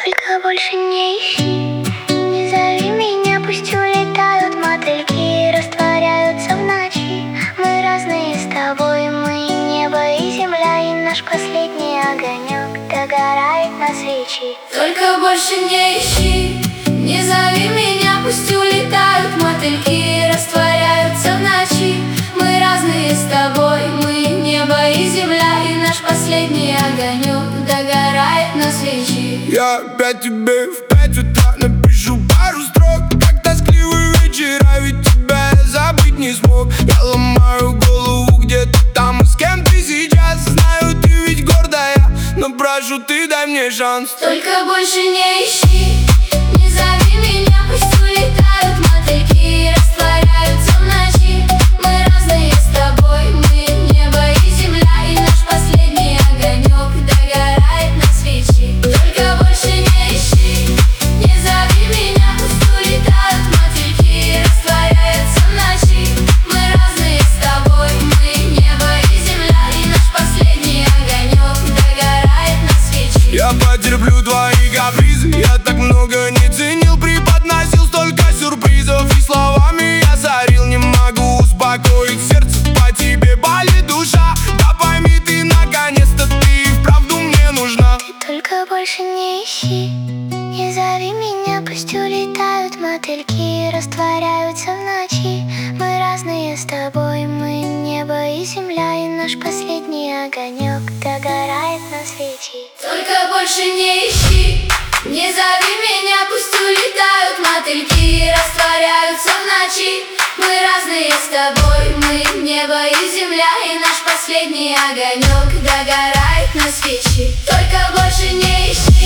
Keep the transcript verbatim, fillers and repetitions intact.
Только больше не ищи, не зови меня, пусть улетают мотыльки, растворяются в ночи. Мы разные с тобой, мы небо и земля, и наш последний огонек догорает на свечи. Только больше не ищи, не зови меня, пусть улетают мотыльки, растворяются в ночи. Мы разные с тобой, мы небо и земля, и наш последний огонек догорает на свечи. Я опять тебе в пять утра напишу пару строк. Как тоскливый вечера, ведь тебя я забыть не смог. Я ломаю голову, где ты там и с кем ты сейчас. Знаю, ты ведь гордая, но прошу, ты дай мне шанс. Только больше не ищи, не зови меня, пусть улетают мотыльки, растворяются в ночи. Мы разные с тобой, мы небо и земля, и наш последний огонек догорает на свечи. Только больше не ищи, не зови меня, пусть улетают мотыльки, растворяются в ночи. Мы разные с тобой, мы небо и земля, и наш последний огонек догорает на свечи. Я потерплю твои капризы, я так много не ценил, преподносил столько сюрпризов, и словами я сорил. Не могу успокоить сердце, по тебе болит душа. Да пойми ты, наконец-то ты вправду мне нужна. Только больше не ищи, не зови меня, пусть улетают мотыльки, растворяются в ночи. Мы разные с тобой, мы небо и земля, и наш последний огонек догорает на свечи. Только больше не ищи, не зови меня, пусть улетают мотыльки, растворяются в ночи. Мы разные с тобой, мы небо и земля, и наш последний огонек догорает на свечи. Только больше не ищи.